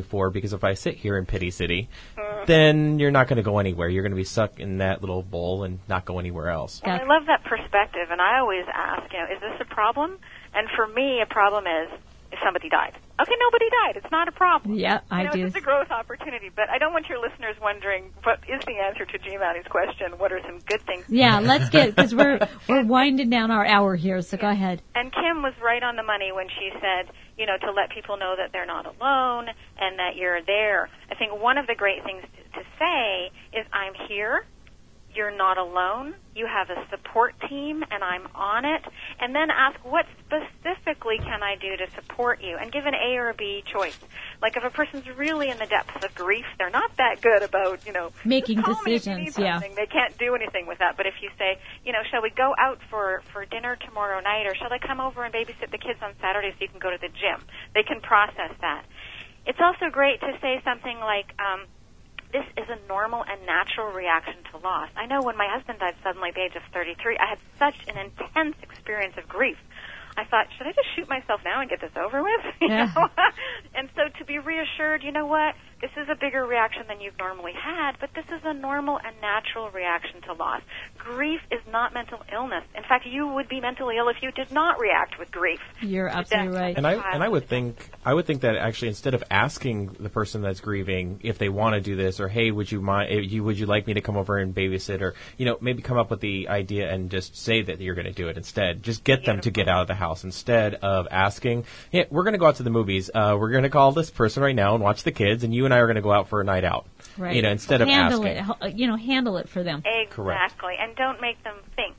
because if I sit here in Pity City, then you're not going to go anywhere. You're going to be stuck in that little bowl and not go anywhere else. Well, I love that perspective, and I always ask, is this a problem? And for me, a problem is if somebody died. Okay, nobody died. It's not a problem. Yeah, I do. It's a growth opportunity, but I don't want your listeners wondering what is the answer to G. Manny's question. What are some good things? Yeah, let's get, because we're winding down our hour here, so go ahead. And Kim was right on the money when she said, to let people know that they're not alone and that you're there. I think one of the great things to say is, I'm here. You're not alone. You have a support team, and I'm on it. And then ask, what specifically can I do to support you? And give an A or a B choice. Like if a person's really in the depths of grief, they're not that good about, making call me if you decisions. need Yeah. something. They can't do anything with that. But if you say, shall we go out for dinner tomorrow night, or shall I come over and babysit the kids on Saturday so you can go to the gym? They can process that. It's also great to say something like, this is a normal and natural reaction to loss. I know when my husband died suddenly at the age of 33, I had such an intense experience of grief. I thought, should I just shoot myself now and get this over with? Yeah. And so to be reassured, you know what? This is a bigger reaction than you've normally had, but this is a normal and natural reaction to loss. Grief is not mental illness. In fact, you would be mentally ill if you did not react with grief. You're absolutely right. And I would think that actually, instead of asking the person that's grieving if they want to do this, or hey, would you like me to come over and babysit, or maybe come up with the idea and just say that you're going to do it instead. Just get them to get out of the house instead of asking, hey, we're going to go out to the movies. We're going to call this person right now and watch the kids, and you and I are going to go out for a night out. Right. Instead of asking. Handle it for them. Exactly. Correct. And don't make them think.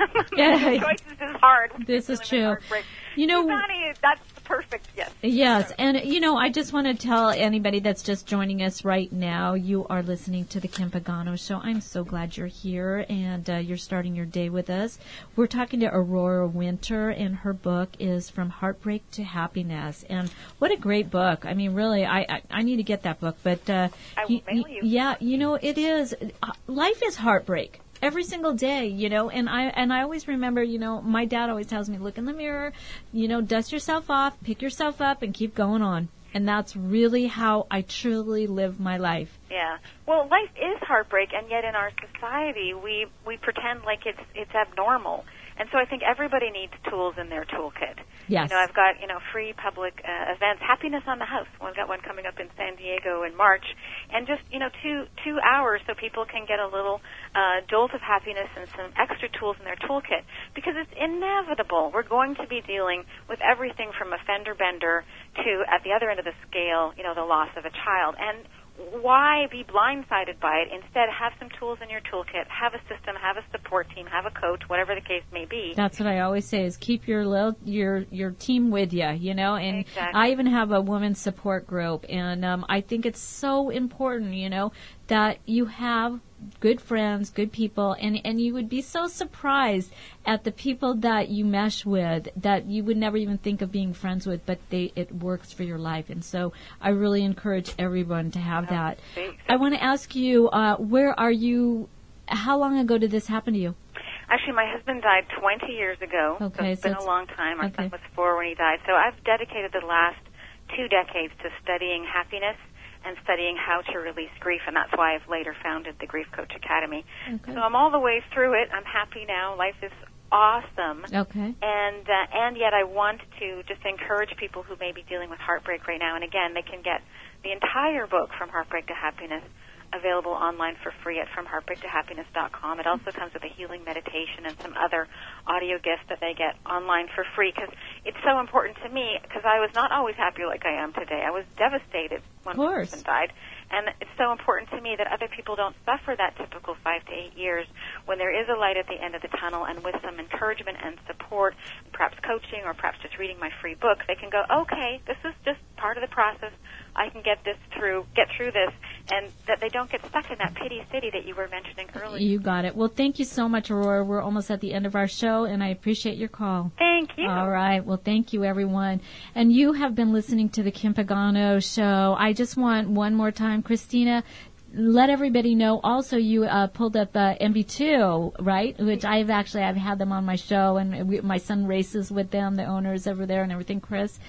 Yeah. Choices is hard. This is true. Johnny, that's the perfect yes. Yes, and I just want to tell anybody that's just joining us right now, you are listening to the Kim Pagano Show. I'm so glad you're here and you're starting your day with us. We're talking to Aurora Winter, and her book is From Heartbreak to Happiness. And what a great book! I mean, really, I need to get that book. But I will mail you. Yeah, it is. Life is heartbreak. Every single day, and I always remember, my dad always tells me, look in the mirror, dust yourself off, pick yourself up, and keep going on. And that's really how I truly live my life. Yeah. Well, life is heartbreak, and yet in our society, we pretend like it's abnormal. And so I think everybody needs tools in their toolkit. Yes. I've got, free public events. Happiness on the House. I've got one coming up in San Diego in March. And just, 2 hours so people can get a little jolt of happiness and some extra tools in their toolkit. Because it's inevitable. We're going to be dealing with everything from a fender bender to, at the other end of the scale, the loss of a child. And why be blindsided by it? Instead, have some tools in your toolkit, have a system, have a support team, have a coach, whatever the case may be. That's what I always say, is keep your team with you, and Exactly. I even have a women's support group, and I think it's so important, that you have good friends, good people, and you would be so surprised at the people that you mesh with that you would never even think of being friends with, but it works for your life. And so I really encourage everyone to have that. I want to ask you, where are you, how long ago did this happen to you? Actually, my husband died 20 years ago. Okay, so it's been a long time. Our okay. son was 4 when he died. So I've dedicated the last 2 decades to studying happiness and studying how to release grief, and that's why I've later founded the Grief Coach Academy. Okay. So I'm all the way through it. I'm happy now. Life is awesome. Okay. And yet I want to just encourage people who may be dealing with heartbreak right now. And again, they can get the entire book, From Heartbreak to Happiness, available online for free at FromHeartbreakToHappiness.com. It also comes with a healing meditation and some other audio gifts that they get online for free, because it's so important to me, because I was not always happy like I am today. I was devastated when my husband died. And it's so important to me that other people don't suffer that typical 5 to 8 years, when there is a light at the end of the tunnel, and with some encouragement and support, perhaps coaching or perhaps just reading my free book, they can go, okay, this is just part of the process. I can get through this, and that they don't get stuck in that pity city that you were mentioning earlier. You got it. Well, thank you so much, Aurora. We're almost at the end of our show, and I appreciate your call. Thank you. All right. Well, thank you, everyone. And you have been listening to the Kim Pagano Show. I just want one more time, Christina, let everybody know. Also, you pulled up MV2, right? Which I've had them on my show, and my son races with them, the owners over there, and everything. Chris,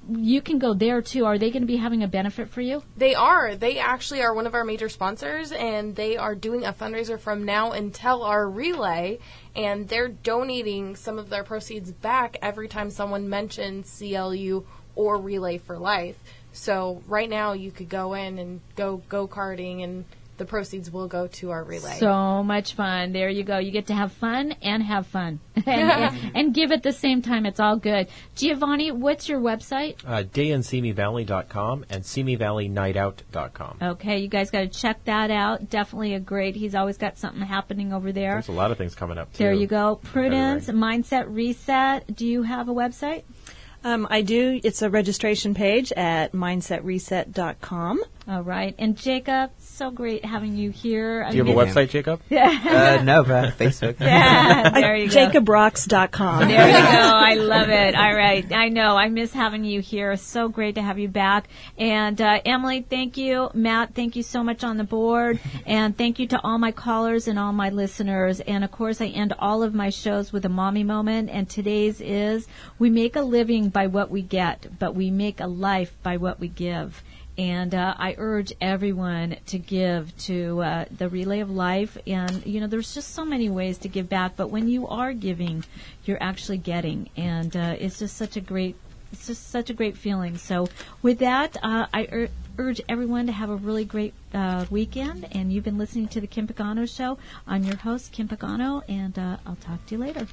you can go there too. Are they going to be having a benefit for you? They are. They actually are one of our major sponsors, and they are doing a fundraiser from now until our relay, and they're donating some of their proceeds back every time someone mentions CLU or Relay for Life. So right now you could go in and go karting, and the proceeds will go to our relay. So much fun. There you go. You get to have fun and have fun. and give at the same time. It's all good. Giovanni, what's your website? DayInSimiValley.com and SimiValleyNightOut.com. Okay, you guys got to check that out. Definitely he's always got something happening over there. There's a lot of things coming up, too. There you go. Prudence, Mindset Reset. Do you have a website? I do. It's a registration page at mindsetreset.com. All right. And Jacob, so great having you here. Do you have a website, Jacob? No, but Facebook. Yeah, there you go. JacobRocks.com. There you go. I love it. All right. I know. I miss having you here. So great to have you back. And Emily, thank you. Matt, thank you so much on the board. And thank you to all my callers and all my listeners. And, of course, I end all of my shows with a mommy moment. And today's is, we make a living by what we get, but we make a life by what we give. And I urge everyone to give to the Relay of Life. And, there's just so many ways to give back. But when you are giving, you're actually getting. And it's just such a great feeling. So with that, I urge everyone to have a really great weekend. And you've been listening to the Kim Pagano Show. I'm your host, Kim Pagano, and I'll talk to you later.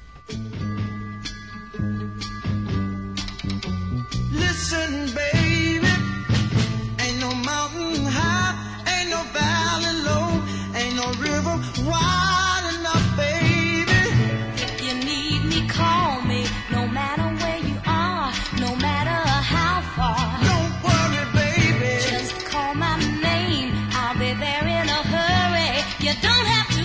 Listen, baby, ain't no mountain high, ain't no valley low, ain't no river wide enough, baby. If you need me, call me, no matter where you are, no matter how far. Don't worry, baby, just call my name, I'll be there in a hurry. You don't have to